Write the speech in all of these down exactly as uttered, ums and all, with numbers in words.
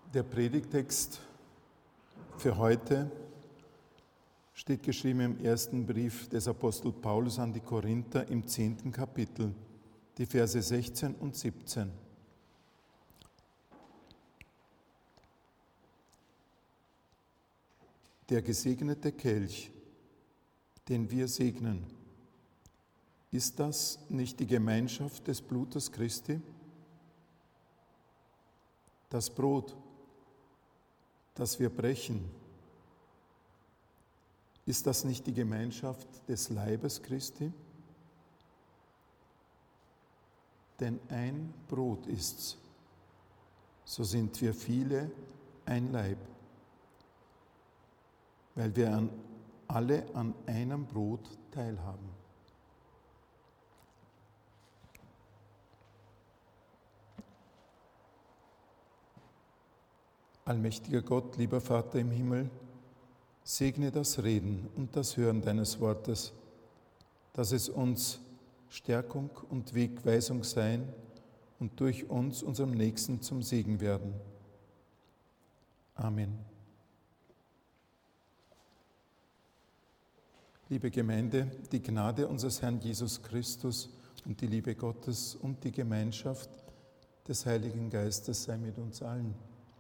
Der Predigtext für heute steht geschrieben im ersten Brief des Apostel Paulus an die Korinther im zehnten Kapitel, die Verse sechzehn und siebzehn. Der gesegnete Kelch, den wir segnen, ist das nicht die Gemeinschaft des Blutes Christi? Das Brot, das wir brechen, ist das nicht die Gemeinschaft des Leibes Christi? Denn ein Brot ist's, so sind wir viele ein Leib, weil wir an, alle an einem Brot teilhaben. Allmächtiger Gott, lieber Vater im Himmel, segne das Reden und das Hören deines Wortes, dass es uns Stärkung und Wegweisung sein und durch uns unserem Nächsten zum Segen werden. Amen. Liebe Gemeinde, die Gnade unseres Herrn Jesus Christus und die Liebe Gottes und die Gemeinschaft des Heiligen Geistes sei mit uns allen.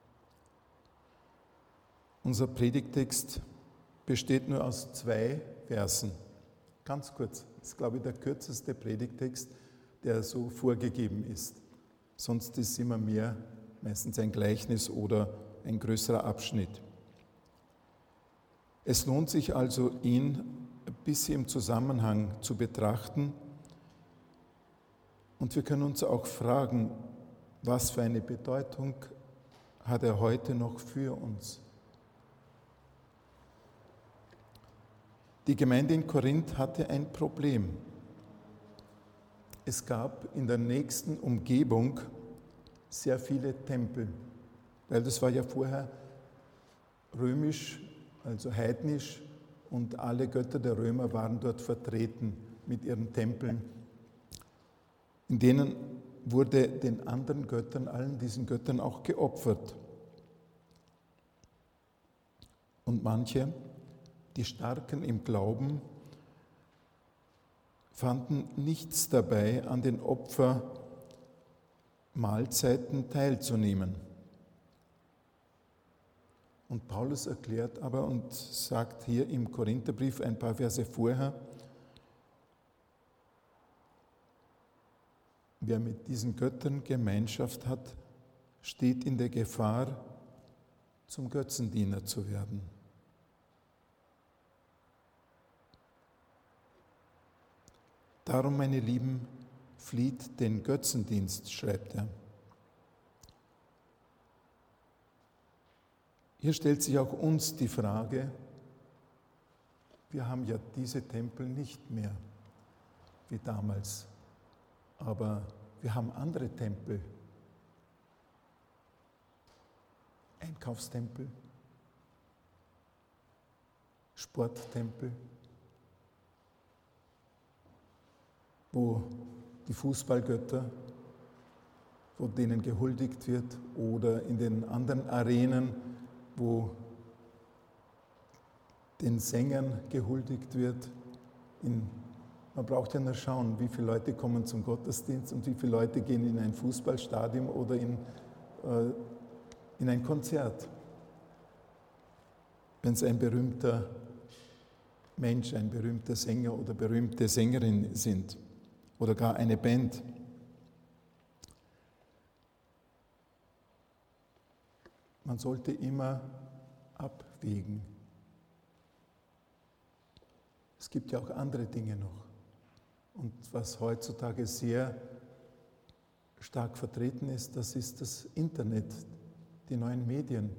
Unser Predigtext besteht nur aus zwei Versen. Ganz kurz, das ist, glaube ich, der kürzeste Predigtext, der so vorgegeben ist. Sonst ist es immer mehr, meistens ein Gleichnis oder ein größerer Abschnitt. Es lohnt sich also, ihn ein bisschen im Zusammenhang zu betrachten. Und wir können uns auch fragen, was für eine Bedeutung hat er heute noch für uns? Die Gemeinde in Korinth hatte ein Problem. Es gab in der nächsten Umgebung sehr viele Tempel, weil das war ja vorher römisch, also heidnisch, und alle Götter der Römer waren dort vertreten mit ihren Tempeln. In denen wurde den anderen Göttern, allen diesen Göttern auch geopfert. Und manche, die Starken im Glauben, fanden nichts dabei, an den Opfermahlzeiten teilzunehmen. Und Paulus erklärt aber und sagt hier im Korintherbrief ein paar Verse vorher, wer mit diesen Göttern Gemeinschaft hat, steht in der Gefahr, zum Götzendiener zu werden. Darum, meine Lieben, flieht den Götzendienst, schreibt er. Hier stellt sich auch uns die Frage, wir haben ja diese Tempel nicht mehr wie damals, aber wir haben andere Tempel, Einkaufstempel, Sporttempel, wo die Fußballgötter, wo denen gehuldigt wird, oder in den anderen Arenen, wo den Sängern gehuldigt wird. In, man braucht ja nur schauen, wie viele Leute kommen zum Gottesdienst und wie viele Leute gehen in ein Fußballstadion oder in, äh, in ein Konzert. Wenn es ein berühmter Mensch, ein berühmter Sänger oder berühmte Sängerin sind. Oder gar eine Band. Man sollte immer abwägen. Es gibt ja auch andere Dinge noch. Und was heutzutage sehr stark vertreten ist, das ist das Internet, die neuen Medien.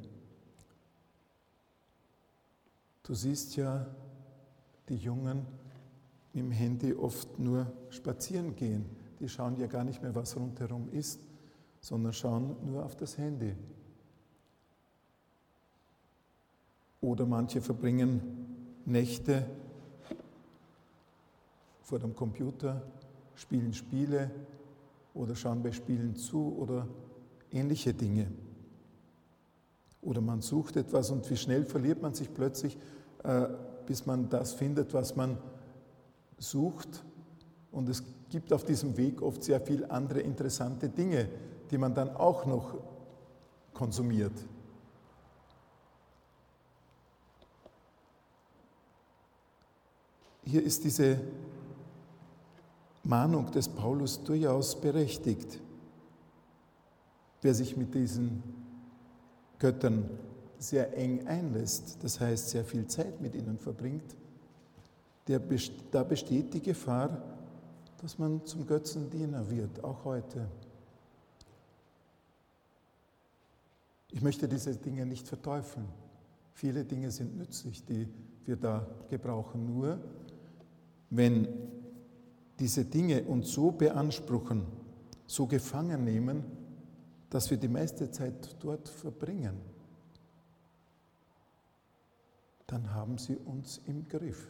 Du siehst ja die Jungen mit dem Handy oft nur spazieren gehen. Die schauen ja gar nicht mehr, was rundherum ist, sondern schauen nur auf das Handy. Oder manche verbringen Nächte vor dem Computer, spielen Spiele oder schauen bei Spielen zu oder ähnliche Dinge. Oder man sucht etwas und wie schnell verliert man sich plötzlich, äh, bis man das findet, was man sucht. Und es gibt auf diesem Weg oft sehr viele andere interessante Dinge, die man dann auch noch konsumiert. Hier ist diese Mahnung des Paulus durchaus berechtigt. Wer sich mit diesen Göttern sehr eng einlässt, das heißt sehr viel Zeit mit ihnen verbringt, der, da besteht die Gefahr, dass man zum Götzendiener wird, auch heute. Ich möchte diese Dinge nicht verteufeln. Viele Dinge sind nützlich, die wir da gebrauchen. Nur wenn diese Dinge uns so beanspruchen, so gefangen nehmen, dass wir die meiste Zeit dort verbringen, dann haben sie uns im Griff.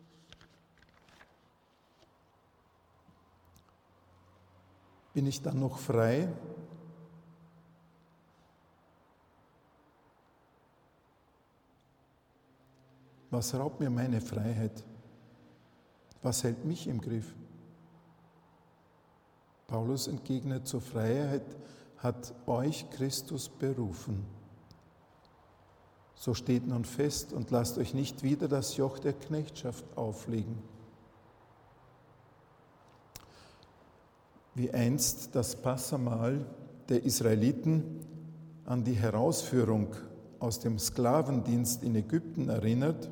Bin ich dann noch frei? Was raubt mir meine Freiheit? Was hält mich im Griff? Paulus entgegnet, zur Freiheit hat euch Christus berufen. So steht nun fest und lasst euch nicht wieder das Joch der Knechtschaft auflegen. Wie einst das Passamahl der Israeliten an die Herausführung aus dem Sklavendienst in Ägypten erinnert,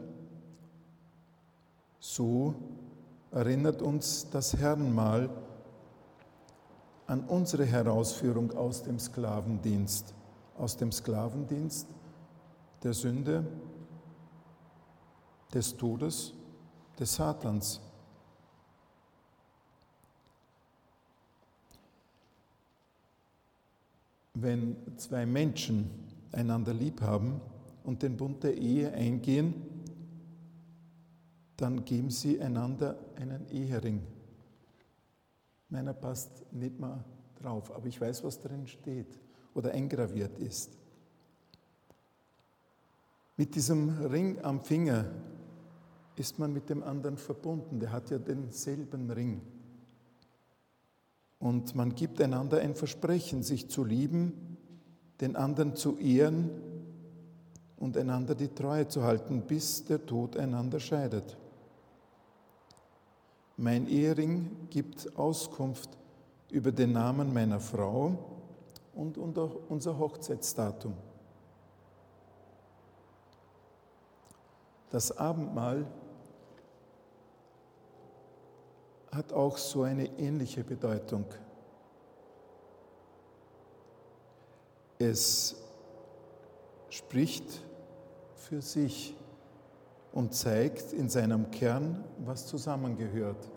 so erinnert uns das Herrenmahl an unsere Herausführung aus dem Sklavendienst, aus dem Sklavendienst der Sünde, des Todes, des Satans. Wenn zwei Menschen einander lieb haben und den Bund der Ehe eingehen, dann geben sie einander einen Ehering. Meiner passt nicht mal drauf, aber ich weiß, was drin steht oder eingraviert ist. Mit diesem Ring am Finger ist man mit dem anderen verbunden. Der hat ja denselben Ring. Und man gibt einander ein Versprechen, sich zu lieben, den anderen zu ehren und einander die Treue zu halten, bis der Tod einander scheidet. Mein Ehering gibt Auskunft über den Namen meiner Frau und unser Hochzeitsdatum. Das Abendmahl hat auch so eine ähnliche Bedeutung. Es spricht für sich und zeigt in seinem Kern, was zusammengehört.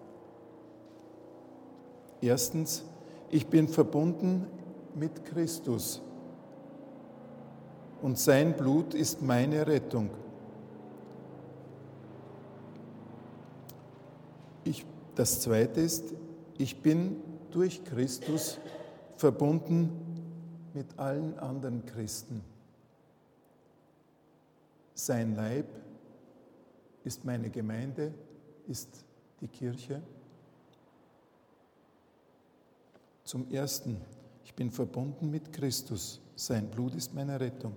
Erstens, ich bin verbunden mit Christus und sein Blut ist meine Rettung. Ich, das Zweite ist, ich bin durch Christus verbunden mit allen anderen Christen. Sein Leib ist meine Gemeinde, ist die Kirche. Zum Ersten, ich bin verbunden mit Christus. Sein Blut ist meine Rettung.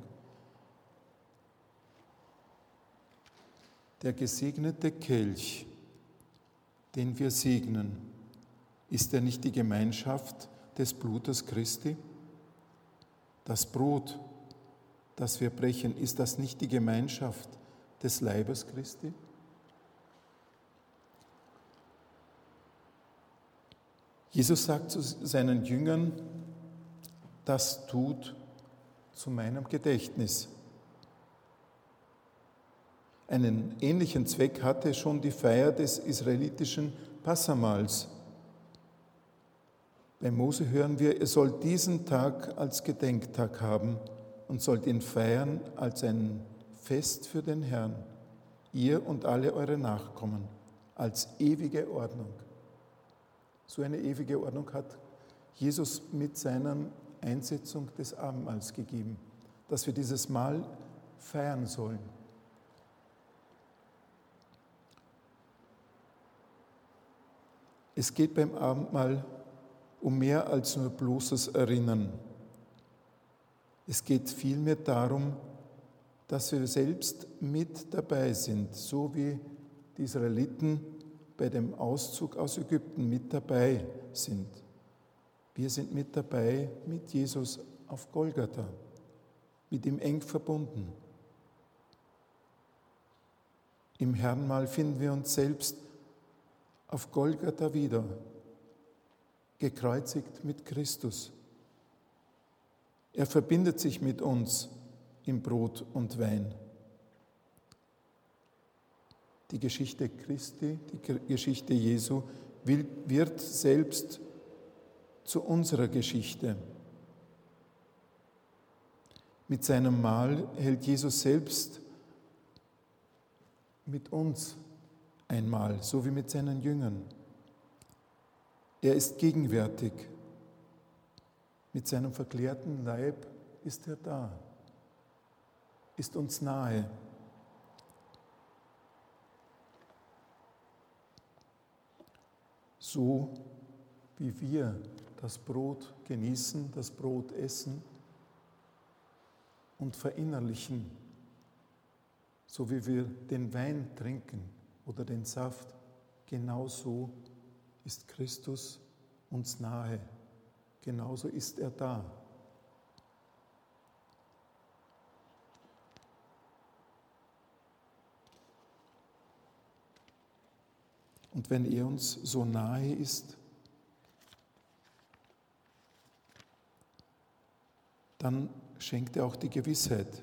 Der gesegnete Kelch, den wir segnen, ist er nicht die Gemeinschaft des Blutes Christi? Das Brot, das wir brechen, ist das nicht die Gemeinschaft des Leibes Christi? Jesus sagt zu seinen Jüngern, das tut zu meinem Gedächtnis. Einen ähnlichen Zweck hatte schon die Feier des israelitischen Passamahls. Bei Mose hören wir, ihr sollt diesen Tag als Gedenktag haben und sollt ihn feiern als ein Fest für den Herrn, ihr und alle eure Nachkommen, als ewige Ordnung. So eine ewige Ordnung hat Jesus mit seiner Einsetzung des Abendmahls gegeben, dass wir dieses Mahl feiern sollen. Es geht beim Abendmahl um mehr als nur bloßes Erinnern. Es geht vielmehr darum, dass wir selbst mit dabei sind, so wie die Israeliten bei dem Auszug aus Ägypten mit dabei sind. Wir sind mit dabei mit Jesus auf Golgatha, mit ihm eng verbunden. Im Herrnmahl finden wir uns selbst auf Golgatha wieder, gekreuzigt mit Christus. Er verbindet sich mit uns im Brot und Wein. Die Geschichte Christi, die Geschichte Jesu wird selbst zu unserer Geschichte. Mit seinem Mahl hält Jesus selbst mit uns ein Mahl, so wie mit seinen Jüngern. Er ist gegenwärtig. Mit seinem verklärten Leib ist er da, ist uns nahe. So wie wir das Brot genießen, das Brot essen und verinnerlichen, so wie wir den Wein trinken oder den Saft, genauso ist Christus uns nahe, genauso ist er da. Und wenn er uns so nahe ist, dann schenkt er auch die Gewissheit.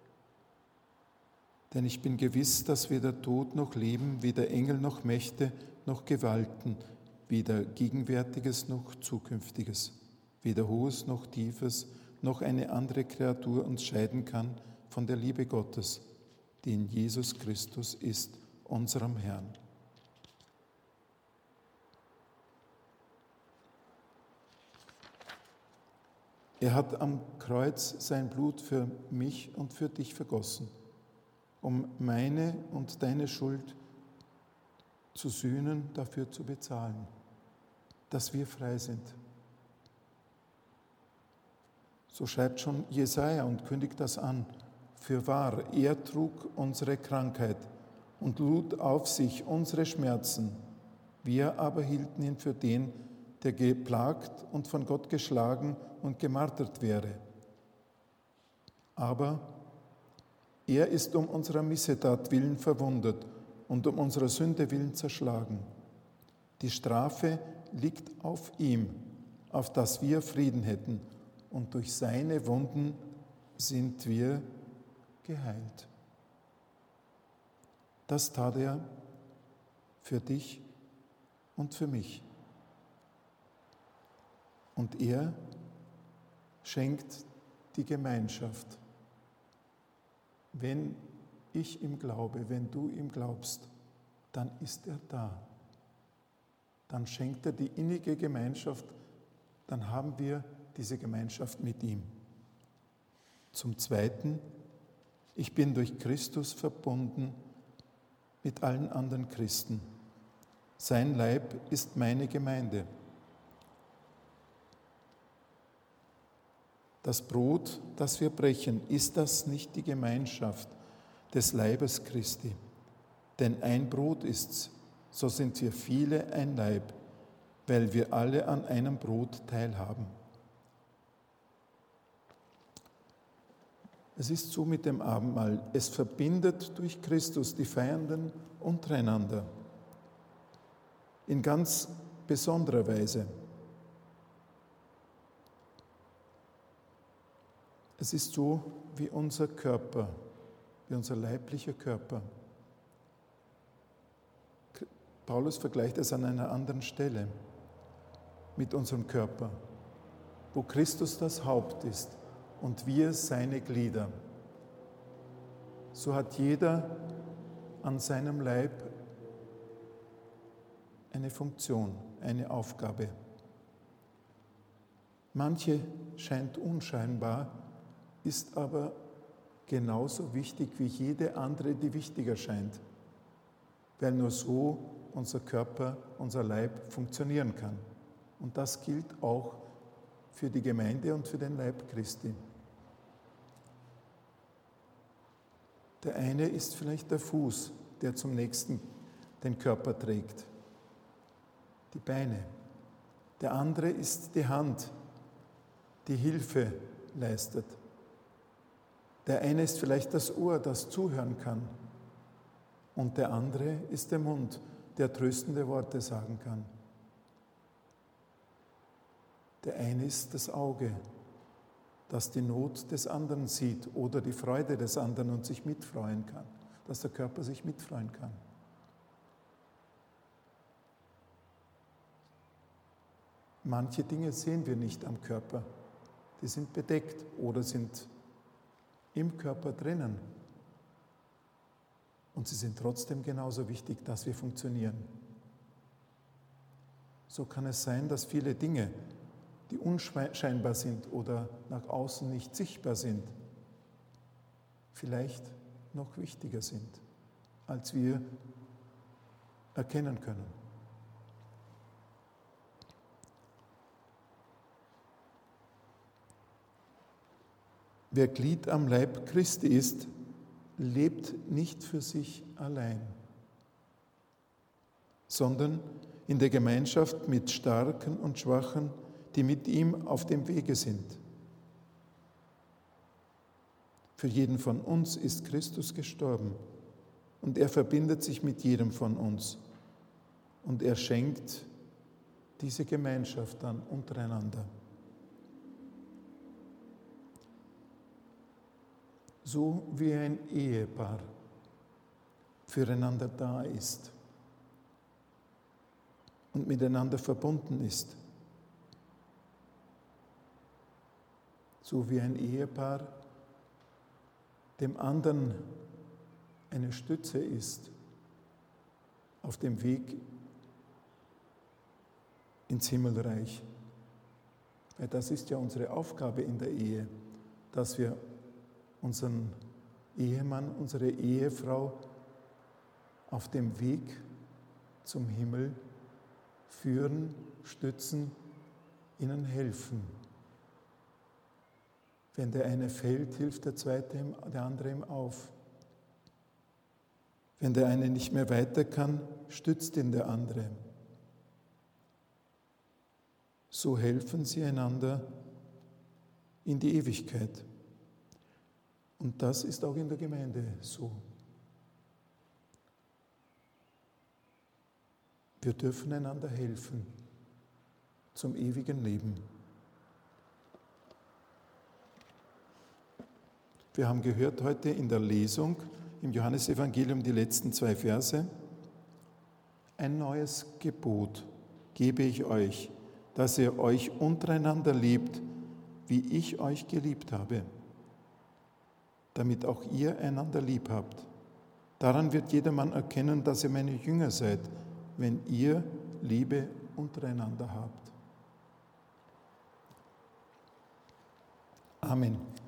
Denn ich bin gewiss, dass weder Tod noch Leben, weder Engel noch Mächte noch Gewalten, weder Gegenwärtiges noch Zukünftiges, weder Hohes noch Tiefes, noch eine andere Kreatur uns scheiden kann von der Liebe Gottes, die in Jesus Christus ist, unserem Herrn. Er hat am Kreuz sein Blut für mich und für dich vergossen, um meine und deine Schuld zu sühnen, dafür zu bezahlen, dass wir frei sind. So schreibt schon Jesaja und kündigt das an. Fürwahr, er trug unsere Krankheit und lud auf sich unsere Schmerzen. Wir aber hielten ihn für den, der geplagt und von Gott geschlagen und gemartert wäre. Aber er ist um unserer Missetat willen verwundet und um unserer Sünde willen zerschlagen. Die Strafe liegt auf ihm, auf dass wir Frieden hätten, und durch seine Wunden sind wir geheilt. Das tat er für dich und für mich. Und er schenkt die Gemeinschaft. Wenn ich ihm glaube, wenn du ihm glaubst, dann ist er da. Dann schenkt er die innige Gemeinschaft, dann haben wir diese Gemeinschaft mit ihm. Zum Zweiten, ich bin durch Christus verbunden mit allen anderen Christen. Sein Leib ist meine Gemeinde. Das Brot, das wir brechen, ist das nicht die Gemeinschaft des Leibes Christi? Denn ein Brot ist's, so sind wir viele ein Leib, weil wir alle an einem Brot teilhaben. Es ist so mit dem Abendmahl, es verbindet durch Christus die Feiernden untereinander in ganz besonderer Weise. Es ist so wie unser Körper, wie unser leiblicher Körper. Paulus vergleicht es an einer anderen Stelle mit unserem Körper, wo Christus das Haupt ist und wir seine Glieder. So hat jeder an seinem Leib eine Funktion, eine Aufgabe. Manche scheint unscheinbar, ist aber genauso wichtig wie jede andere, die wichtiger scheint, weil nur so unser Körper, unser Leib funktionieren kann. Und das gilt auch für die Gemeinde und für den Leib Christi. Der eine ist vielleicht der Fuß, der zum nächsten den Körper trägt, die Beine. Der andere ist die Hand, die Hilfe leistet. Der eine ist vielleicht das Ohr, das zuhören kann. Und der andere ist der Mund, der tröstende Worte sagen kann. Der eine ist das Auge, das die Not des anderen sieht oder die Freude des anderen und sich mitfreuen kann, dass der Körper sich mitfreuen kann. Manche Dinge sehen wir nicht am Körper, die sind bedeckt oder sind im Körper drinnen. Und sie sind trotzdem genauso wichtig, dass wir funktionieren. So kann es sein, dass viele Dinge, die unscheinbar sind oder nach außen nicht sichtbar sind, vielleicht noch wichtiger sind, als wir erkennen können. Wer Glied am Leib Christi ist, lebt nicht für sich allein, sondern in der Gemeinschaft mit Starken und Schwachen, die mit ihm auf dem Wege sind. Für jeden von uns ist Christus gestorben und er verbindet sich mit jedem von uns und er schenkt diese Gemeinschaft dann untereinander. So wie ein Ehepaar füreinander da ist und miteinander verbunden ist. So wie ein Ehepaar dem anderen eine Stütze ist auf dem Weg ins Himmelreich. Weil das ist ja unsere Aufgabe in der Ehe, dass wir unseren Ehemann, unsere Ehefrau auf dem Weg zum Himmel führen, stützen, ihnen helfen. Wenn der eine fällt, hilft der zweite ihm, der andere ihm auf. Wenn der eine nicht mehr weiter kann, stützt ihn der andere. So helfen sie einander in die Ewigkeit. Und das ist auch in der Gemeinde so. Wir dürfen einander helfen zum ewigen Leben. Wir haben gehört heute in der Lesung im Johannesevangelium die letzten zwei Verse. Ein neues Gebot gebe ich euch, dass ihr euch untereinander liebt, wie ich euch geliebt habe, damit auch ihr einander lieb habt. Daran wird jedermann erkennen, dass ihr meine Jünger seid, wenn ihr Liebe untereinander habt. Amen.